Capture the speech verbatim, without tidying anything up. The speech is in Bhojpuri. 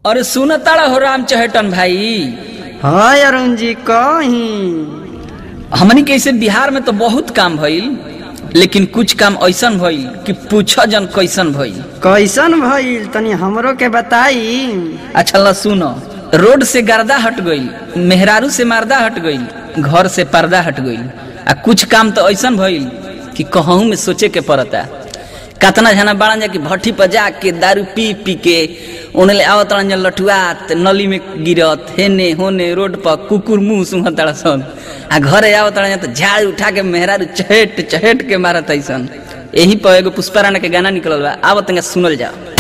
अरे सुन ताड़ा हो राम चहेटन भाई। हाँ अरुण जी कहीं हमनी के इसे बिहार में तो बहुत काम भइल, लेकिन कुछ काम ऐसन भइल कि पूछा जन कैसन भइल। कैसन भइल तनी हमरो के बताई। अच्छा ला सुनो, रोड से गर्दा हट गइल, मेहरारू से मर्दा हट गइल, घर से पर्दा हट गइल। आ कुछ काम तो ऐसन भइल कि कहूँ में सोचे के पड़ता। कतना जना बाड़न जा कि भट्टी पर जाके दारू पी पी के उन्हें आवत लठुआत नली में गिरत, हेने होने रोड पर कुकुर मुंह सुंघत सन। आ घरे आवत तो झाड़ उठा के मेहरारू चहेट चहेट के मारत ऐसन। यही पर एगो पुष्पा राणा के गाना निकलल बा, आवत सुनल जाओ।